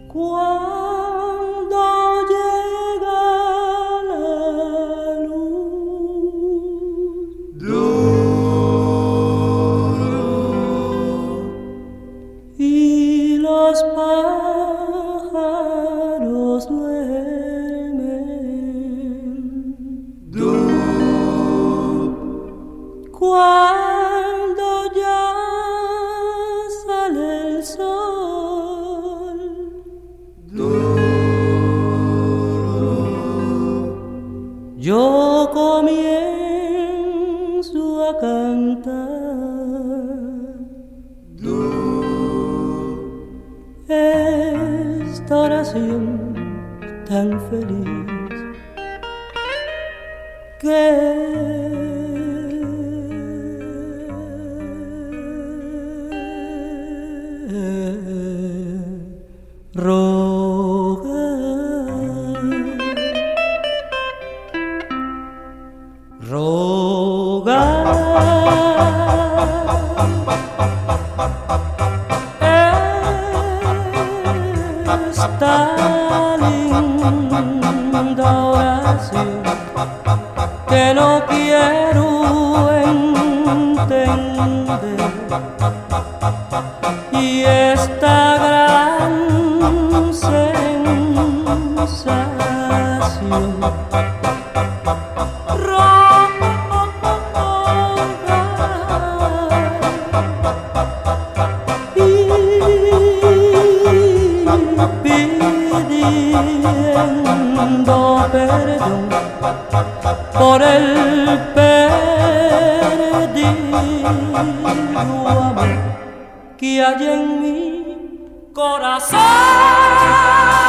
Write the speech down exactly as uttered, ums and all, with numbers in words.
Cuando llega la luz duro y los pájaros duermen, duro cuando ya sale el sol, duro yo comienzo a cantar duro esta oración tan feliz que roga, roga esta linda oración que no quiero entender, y esta gran sensación roga y pidiendo perdón por el perdido amor que hay en mi corazón.